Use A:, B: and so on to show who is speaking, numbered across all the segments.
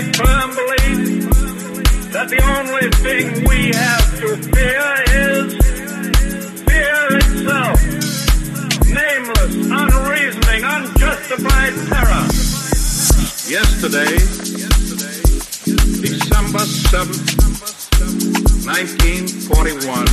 A: firm belief that the only thing we have to fear is fear itself. Nameless, unreasoning, unjustified terror. Yesterday, December 7th, 1941,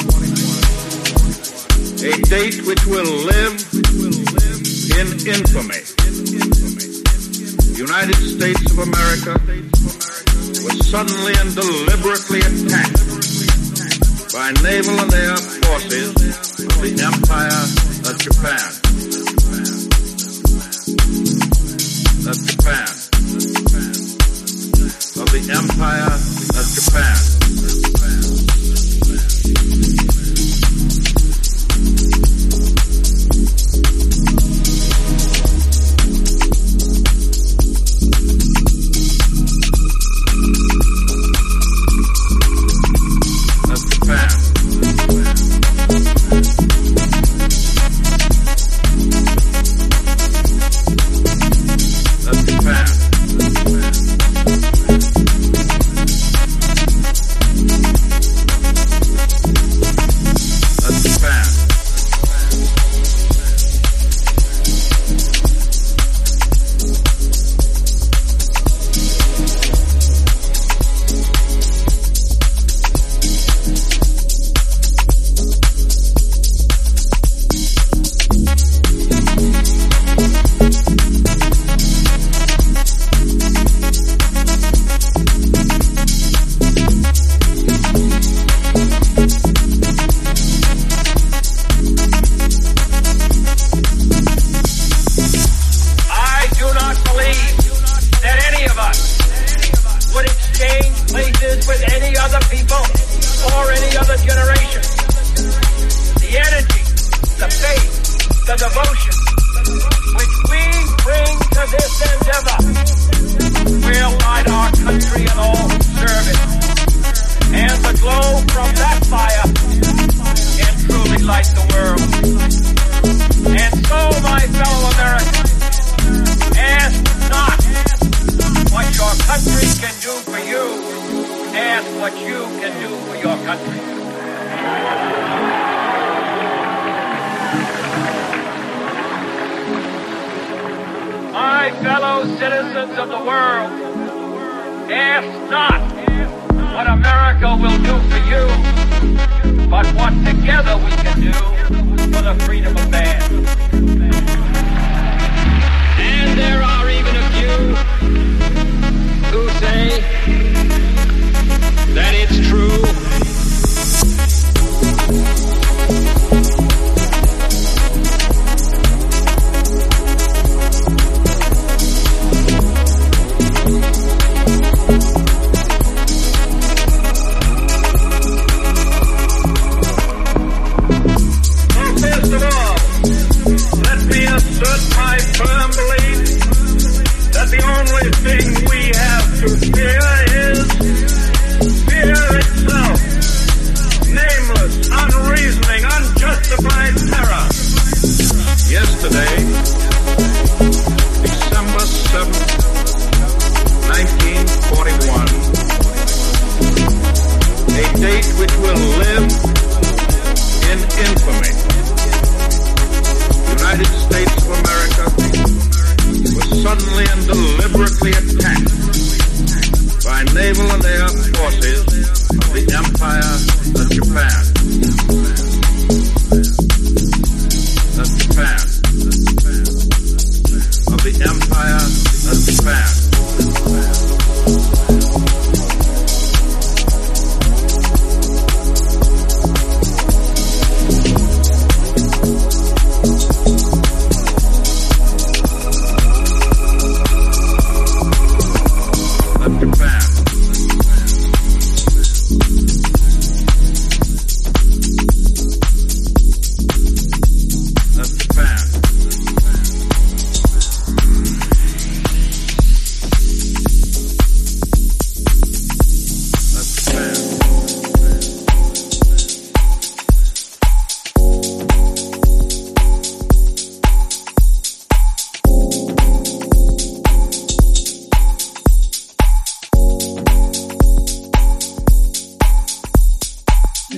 A: a date which will live in infamy. The United States of America was suddenly and deliberately attacked by naval and air forces of the Empire of Japan. Of the Empire of Japan.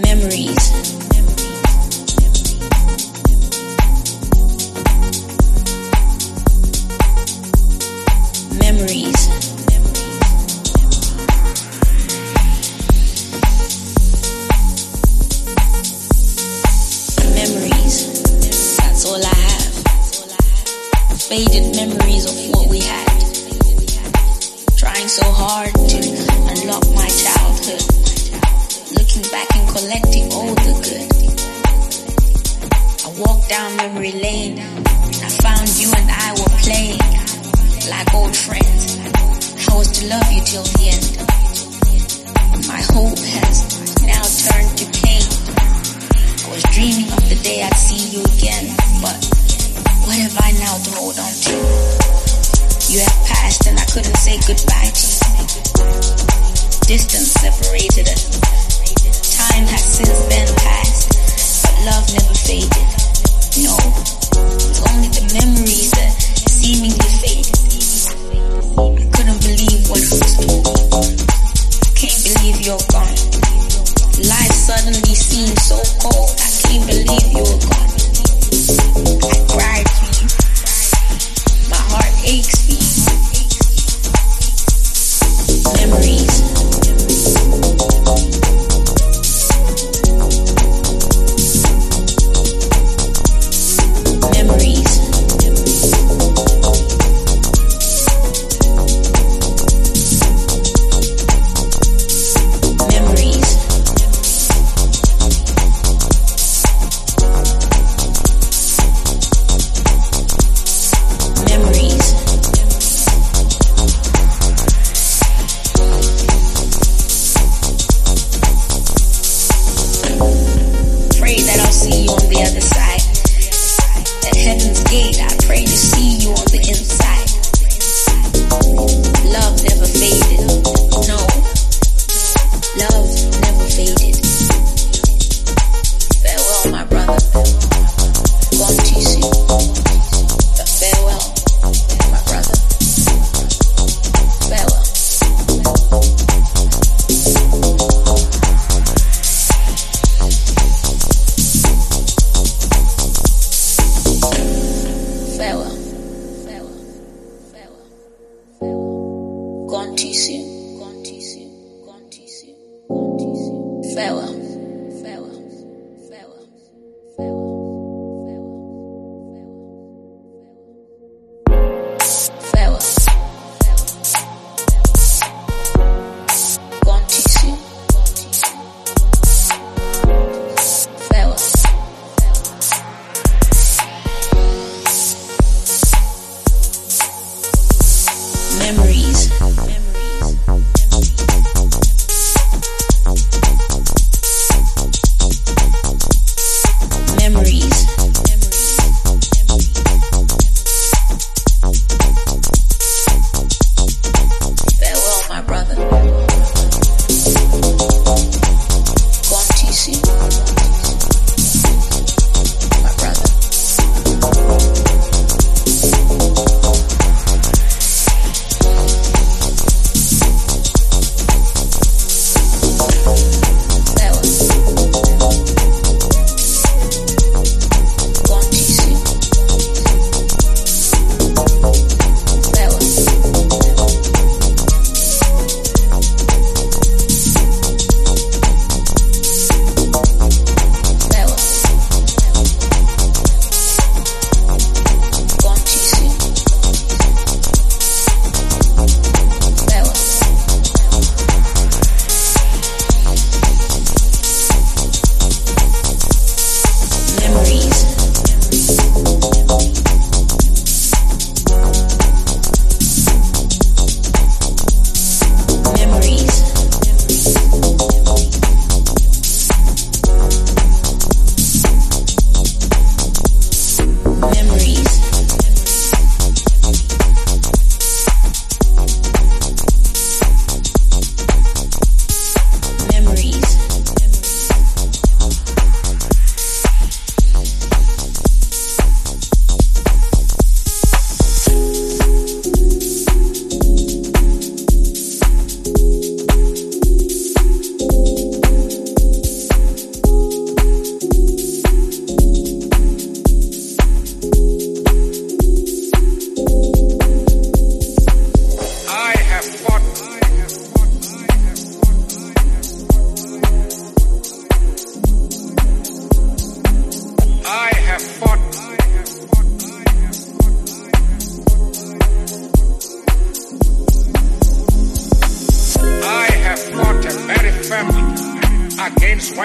B: Faded memories of what we had. Trying so hard to unlock my childhood. Looking back and collecting all the good. I walked down memory lane. I found you and I were playing like old friends. I was to love you till the end. My hope has now turned to pain. I was dreaming of the day I'd see you again, but what have I now to hold on to? You have passed and I couldn't say goodbye to you. Distance separated us. Time has since then passed, but love never faded. No, it's only the memories that seemingly faded. I couldn't believe what it was. I can't believe you're gone. Life suddenly seemed so cold. I can't believe you were gone. I cried for you. My heart aches for you. Memories. Memories. Memories. Pray that I'll see you on the other side. At heaven's gate, I pray to see you on the inside. Love never faded. No, love never faded. Farewell, my brother. Gone too soon. But farewell, my brother. Farewell. Farewell. Farewell.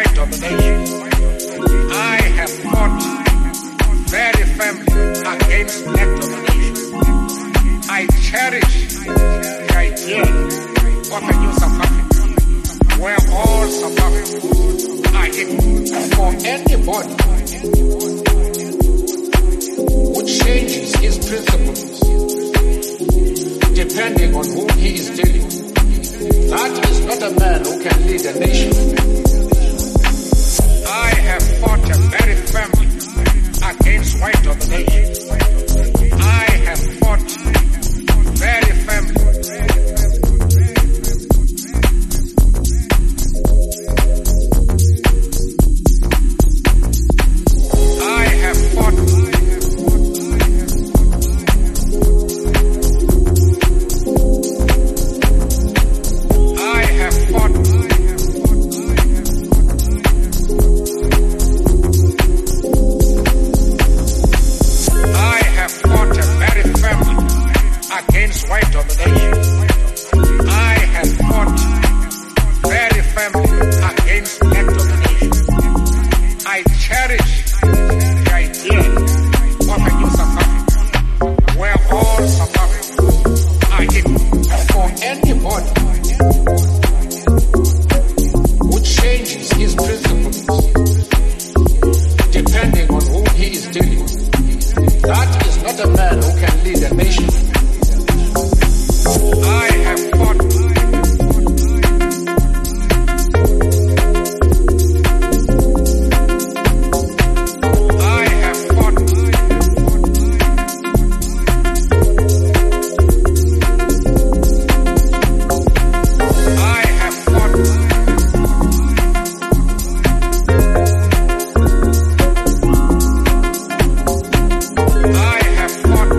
C: white domination. I have fought very firmly against black domination. I cherish the idea of a new South Africa, where all South Africans are equal. For anybody who changes his principles depending on whom he is dealing with, that is not a man who can lead a nation. I have fought very firmly against white domination. I have fought very firmly. I have fought. I have fought. I have fought very firmly against white domination. I have fought very firmly against black domination. I cherish the idea of a new South Africa, where all South Africans are equal. For anybody who changes his principles depending on whom he is dealing with, that is not a man who can lead a nation. I have fought. I have fought. I have fought. I have fought.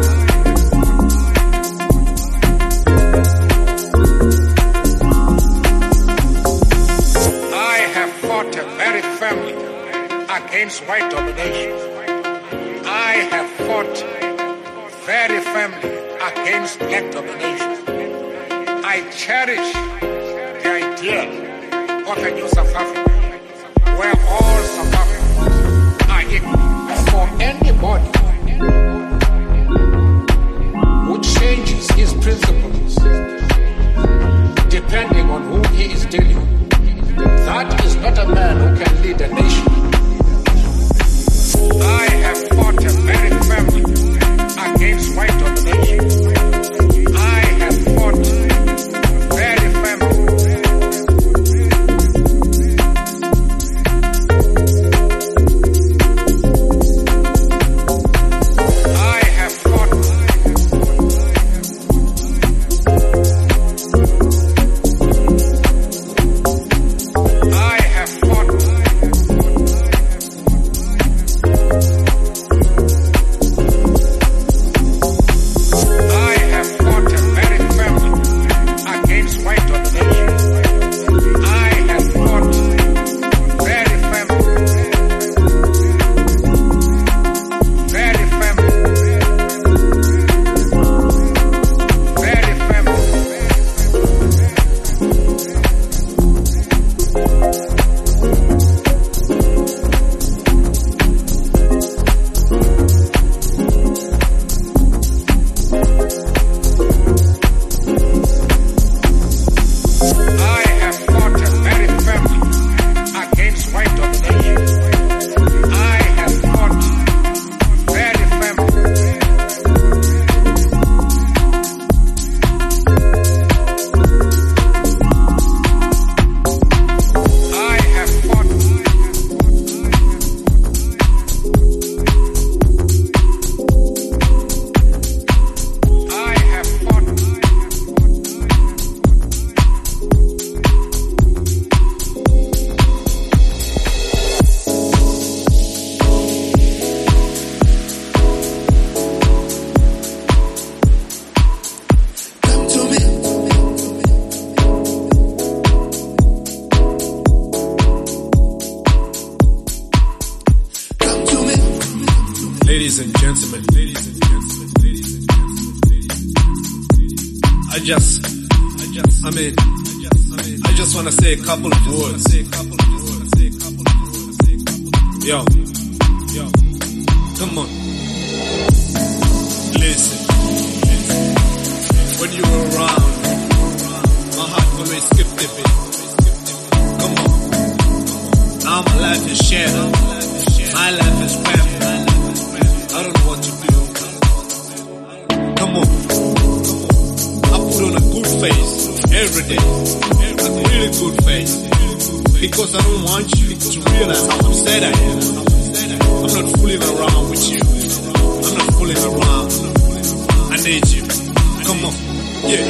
C: I have fought very firmly against white domination. I have fought very firmly against black domination. I cherish the idea of a new South Africa, where all South Africans are equal. For anybody who changes his principles depending on whom he is dealing with, that is not a man who can lead a nation. I have fought very firmly against white domination. I have fought very firmly. I have fought. I have fought. I have fought very firmly against white domination. I have fought very firmly. Very firmly. Very firmly. I have fought very firmly against white domination. I have fought very firmly. I have fought. I have fought.
D: Ladies and gentlemen, I just want to say a couple of words. Yo, come on. Listen. When you were around, my heart always skipped a bit. Come on. Now my life is shared. My life is family. I don't know what to do. Come on. I put on a good face every day. A really good face. Because I don't want you to realize how upset I am. I'm not fooling around with you. I'm not fooling around. I need you. Come on. Yeah.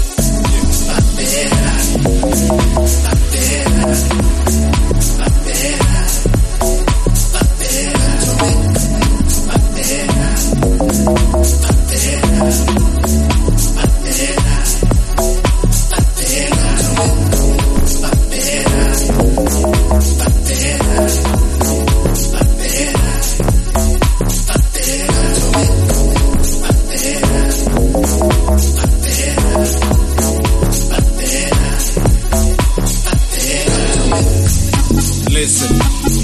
D: Listen,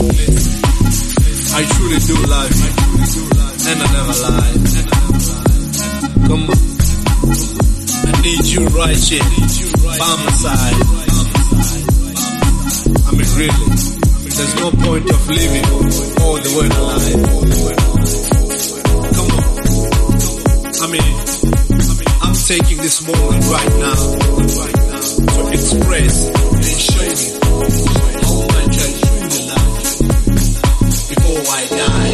D: I truly do love you, and I never lie. Come on, I need you right here, by my side. I mean really, there's no point of living all the way alive. Come on, I mean, I'm taking this moment right now to express and show you how much I truly love you before I die.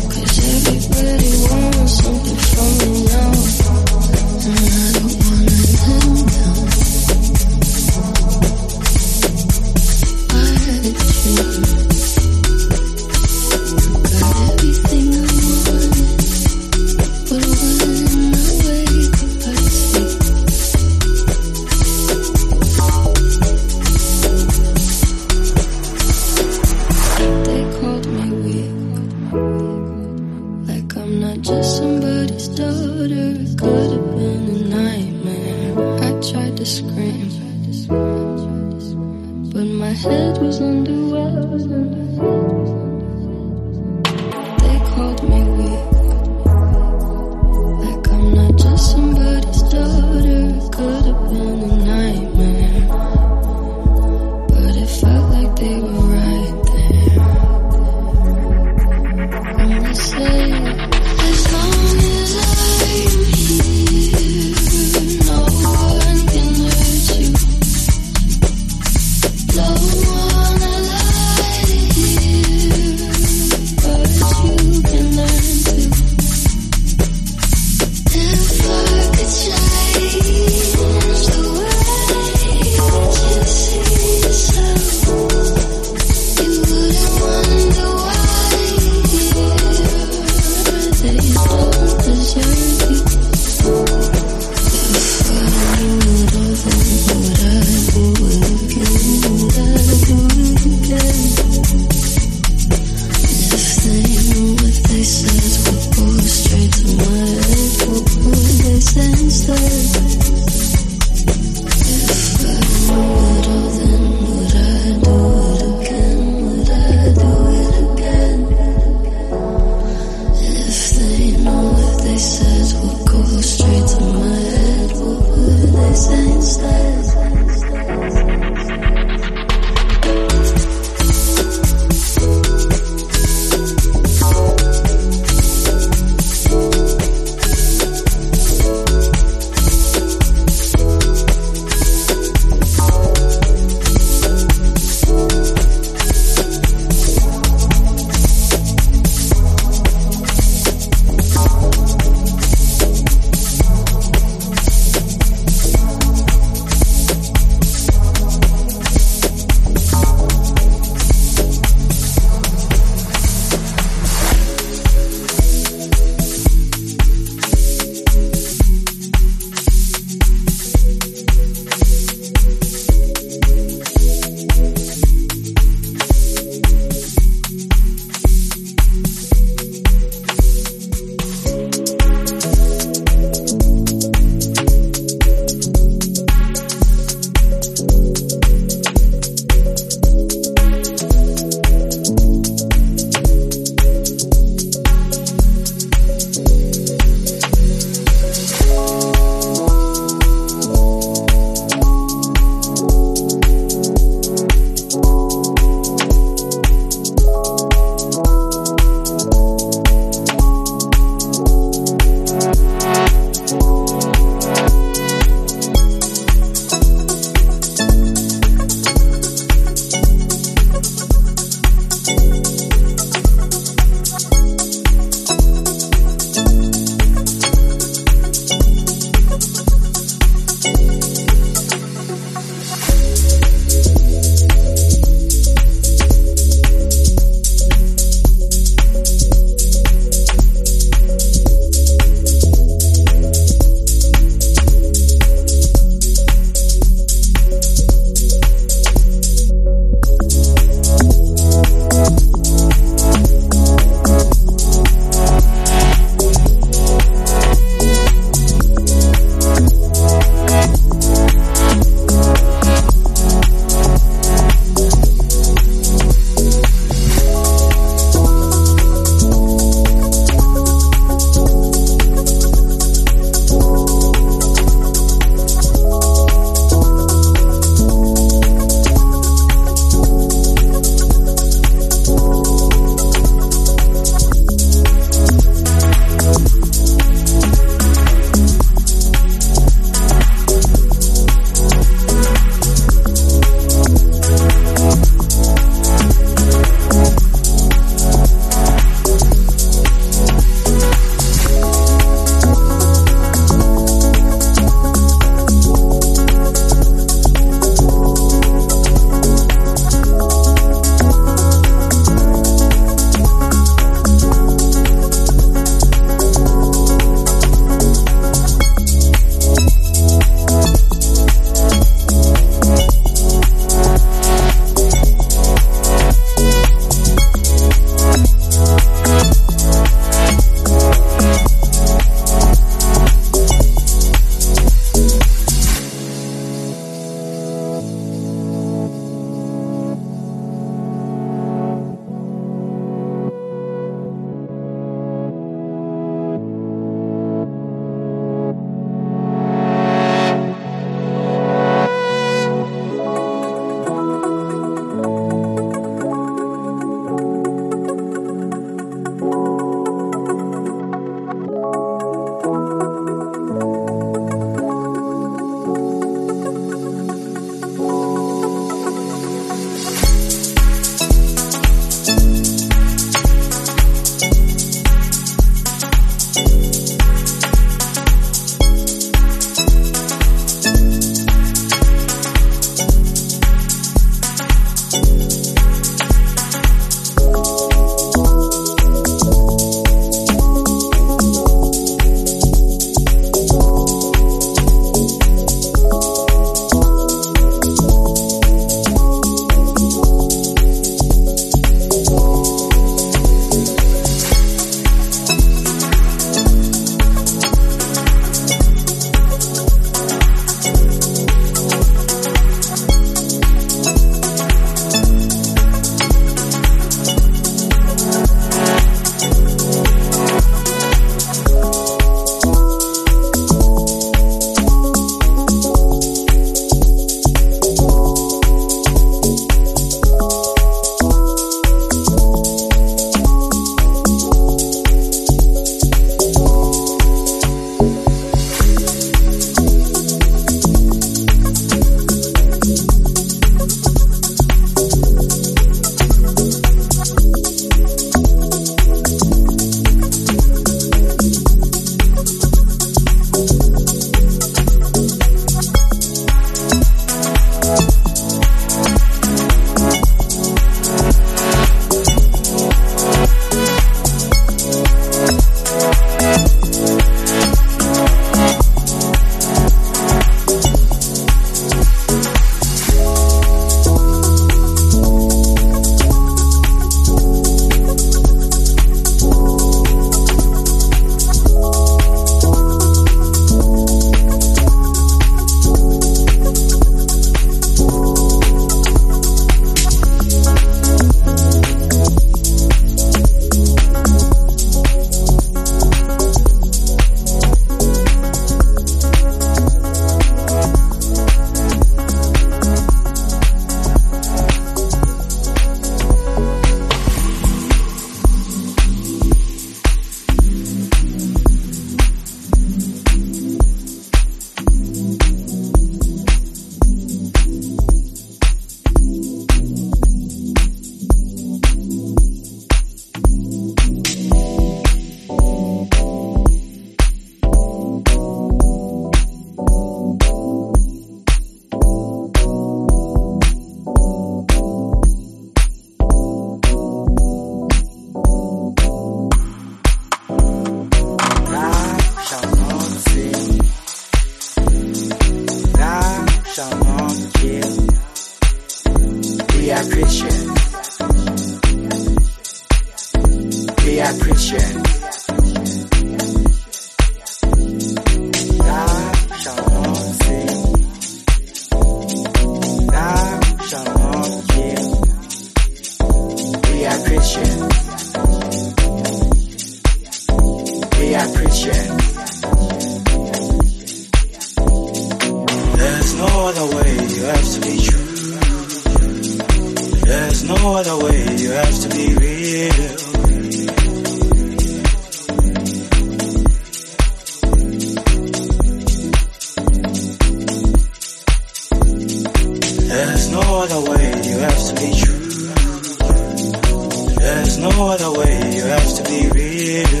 E: other way, you have to be true. There's no other way, you have to be real.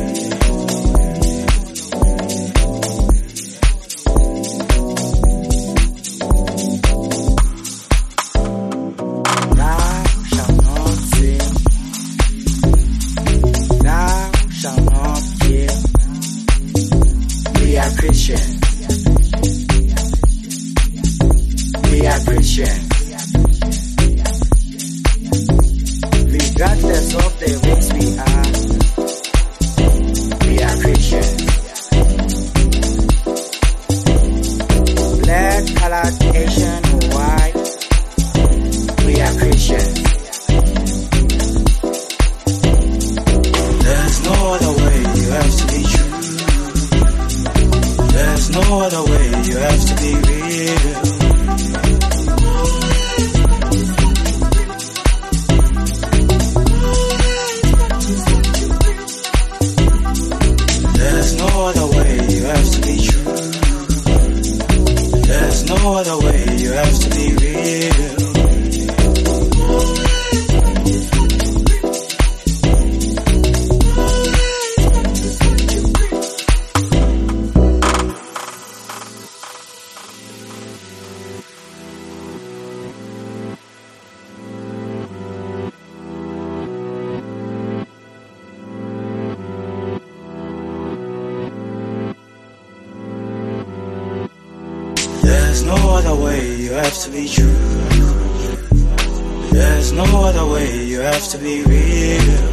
F: Regardless of the race we are Christians. Black, colored, Asian, or white, we are Christians.
E: There's no other way, you have to be true. There's no other way, you have to be real. No other way, you have to be true. There's no other way, you have to be real. There's no other way, you have to be true. There's no other way, you have to be real.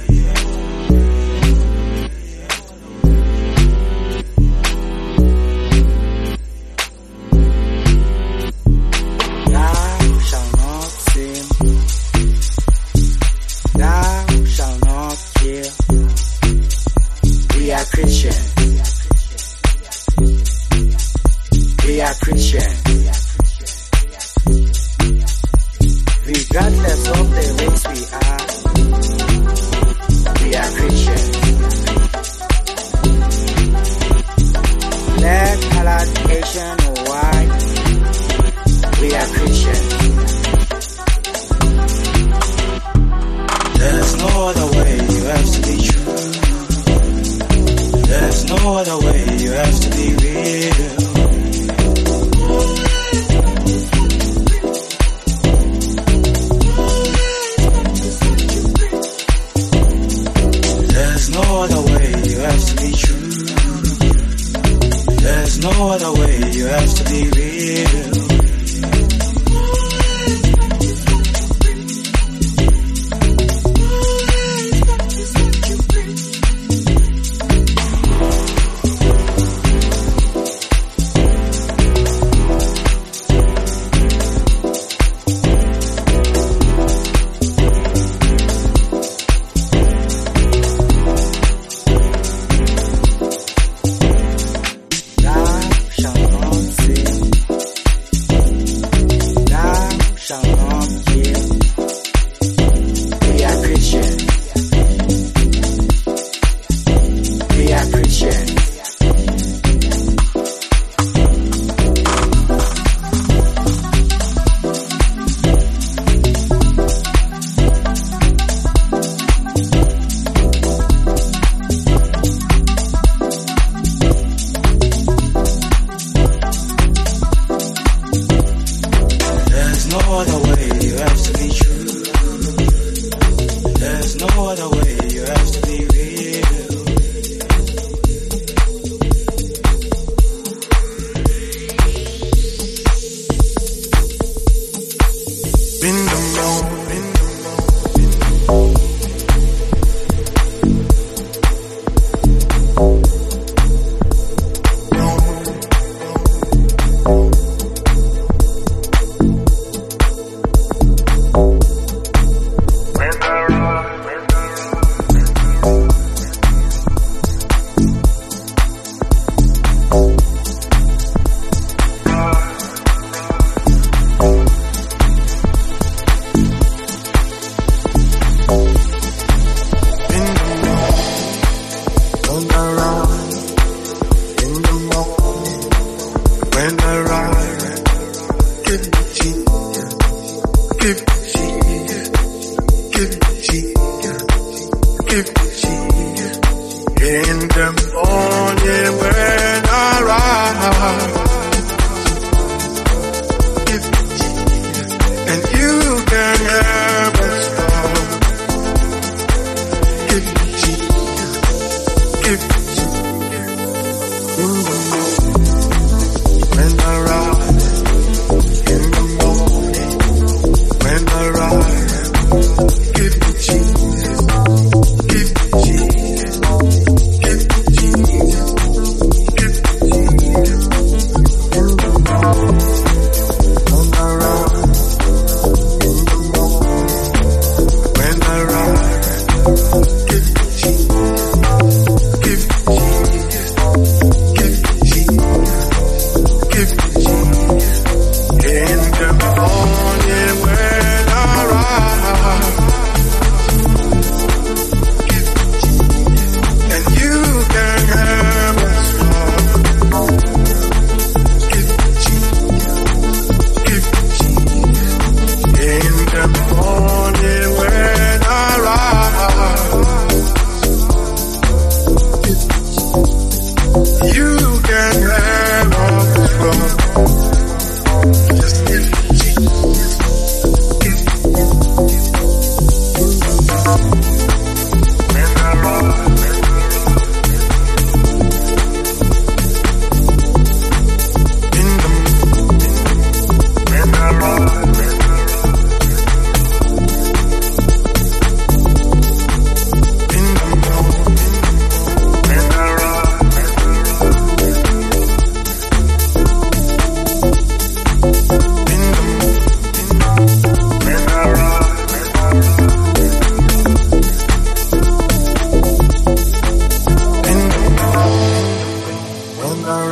F: Thou shalt not sin. Thou shalt not kill. We are Christians. We are Christians. Regardless of the race we are Christians. Black, colored, Asian, or white, we are Christians.
E: There's no other way, you have to be true. There's no other way, you have to be real. There's no other way, you have to be true. There's no other way, you have to be real.
G: When I ride in the jeep,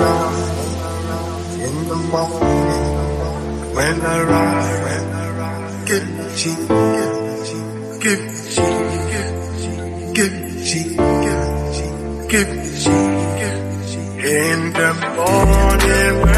G: around in the morning when I ride. Give me cheese, give me cheese, give me cheese, give me cheese. In the morning.